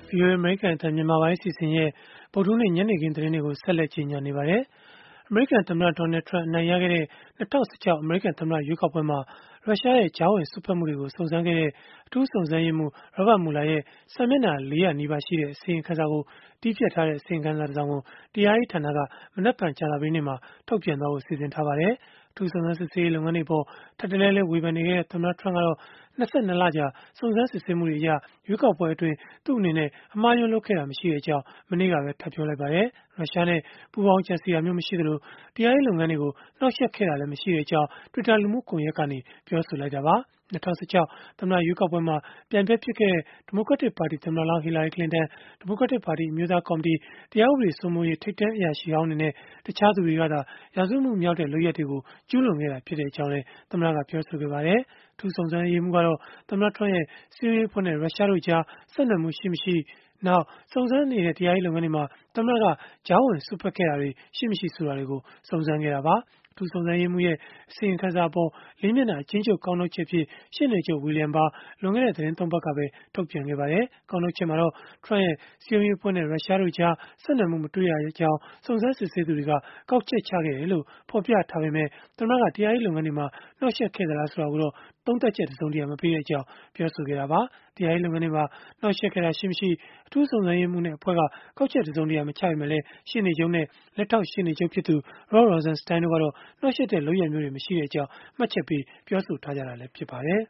VOA အမေရိကန်အသံမြန်မာပိုင်းအစီအစဉ်ရဲ့ဗုဒ္ဓဟူးနေ့ညနေခင်းသတင်းတွေကိုဆက်လက်ကြီးညာနေပါတယ်။ အမေရိကန်သမ္မတ Donald Trump အနိုင်ရခဲ့တဲ့2016အမေရိကန်သမ္မတရွေးကောက်ပွဲမှာရုရှားရဲ့ကြားဝင်စွက်ဖက်မှုတွေကိုစုံစမ်းခဲ့တဲ့အထူးစုံစမ်းရေးမှူး Robert Mueller ရဲ့စာမျက်နှာ400 နီးပါးရှိတဲ့အစီရင်ခံစာကိုတည်းဖြတ်ထားတဲ့အစီရင်ခံစာတစ်စောင်ကိုတရားရေးဌာနကမနက်ဖြန်ကြာသပတေးနေ့မှာထုတ်ပြန်သွားဖို့စီစဉ်ထားပါတယ်။ အထူးစုံစမ်းစစ်ဆေးရေးလုပ်ငန်းတွေအပေါ်ထပ်တလဲလဲဝေဖန်နေခဲ့တဲ့သမ္မတ Trump ကတော့22 လကြာစုံစမ်းစစ်ဆေးမှုတွေအရရွေးကောက်ပွဲအတွင်းသူ့အနေနဲ့အမှားယွင်းလုပ်ခဲ့တာမရှိကြောင်းမနေ့ကပဲထပ်ပြောလိုက်ပါတယ်။ ရုရှားနဲ့ပူးပေါင်းကြံစည်တာမျိုးမရှိသလိုတရားရေးလုပ်ငန်းတွေကိုနှောက်ယှက်ခဲ့တာလည်းမရှိကြောင်း Twitter လူမှုကွန်ရက်ကနေပြောဆိုလိုက်တာပါ။ 2016သမ္မတရွေးကောက်ပွဲမှာပြိုင်ဘက်ဖြစ်ခဲ့တဲ့ဒီမိုကရက်တစ်ပါတီသမ္မတလောင်း Hillary Clinton ဒီမိုကရက်တစ်ပါတီအမျိုးသားကော်မတီတရားဥပဒေစိုးမိုးရေးထိပ်တန်းအရာရှိဟောင်းတွေနဲ့တခြားသူတွေကသာရာဇဝတ်မှုမြောက်တဲ့လုပ်ရပ်တွေကိုကျူးလွန်ခဲ့တာဖြစ်ကြောင်းလည်းသမ္မတကပြောဆိုခဲ့ပါတယ်။ အထူးစုံစမ်းရေးမှူးကတော့သမ္မတ Trump ရဲ့စည်းရုံးရေးအဖွဲ့နဲ့ရုရှားတို့ကြားဆက်နွယ်မှုရှိမရှိနောက်စုံစမ်းနေတဲ့တရားရေးလုပ်ငန်းတွေမှာသမ္မတကကြားဝင်စွက်ဖက်ခဲ့တာတွေရှိမရှိဆိုတာတွေကိုစုံစမ်းခဲ့တာပါ။ အထူးစုံစမ်းရေးမှူးရဲ့အစီရင်ခံစာအပေါ်4 မျက်နှာအကျဉ်းချုပ်ကောက်နှုတ်ချက်အဖြစ်ရှေ့နေချုပ် William Barr လွန်ခဲ့တဲ့သီတင်း 3 ပတ်ကပဲထုတ်ပြန်ခဲ့ပါတယ်။ ကောက်နှုတ်ချက်မှာတော့ Trump ရဲ့စည်းရုံးရေးအဖွဲ့နဲ့ရုရှားတို့ကြားဆက်နွယ်မှုမတွေ့ရကြောင်းစုံစမ်းစစ်ဆေးသူတွေကကောက်ချက်ချခဲ့တယ်လို့ဖော်ပြထားပေမဲ့သမ္မတကတရားရေးလုပ်ငန်းတွေမှာနှောက်ယှက်ခဲ့သလားဆိုတာကိုတော့သုံးသပ်ချက်တစုံတရာမပေးကြောင်းပြောဆိုခဲ့တာပါ။ တရားရေးလုပ်ငန်းတွေမှာနှောက်ယှက်ခဲ့တာရှိမရှိအထူးစုံစမ်းရေးမှူးနဲ့အဖွဲ့ကကောက်ချက်တစုံတရာမချပေမဲ့ရှေ့နေချုပ်နဲ့လက်ထောက်ရှေ့နေချုပ်ဖြစ်သူ Rod Rosenstein တို့ကတော့နှောက်ယှက်တဲ့လုပ်ရပ်မျိုးတွေမရှိကြောင်းမှတ်ချက်ပေးပြောဆိုထားကြတာလည်းဖြစ်ပါတယ်